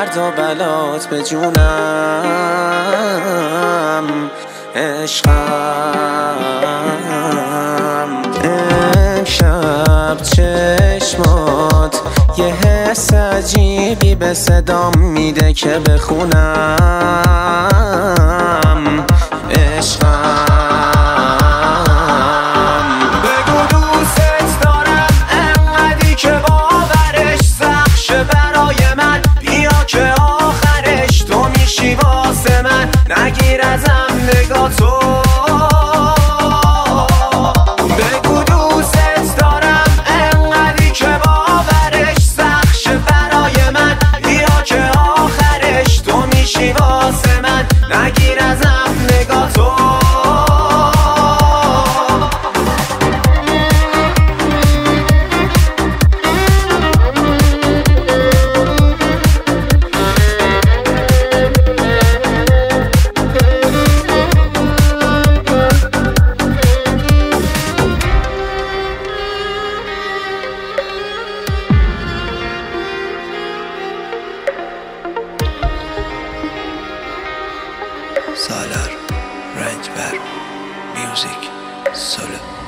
درد و بلات به جونم عشقم. امشب چشمات یه حس عجیبی به صدام میده که بخونم عشقم. بگو دوست دارم انقدی که باورش سخت شه برای من، بیا که آخرش تو میشی واسه من، نگیر ازم نگاتو. بگو دوست دارم انقدی که باورش سخت شه برای من، بیا که آخرش تو میشی واسه من، نگیر ازم نگاتو. سالار رنجبر میوزیک سولو.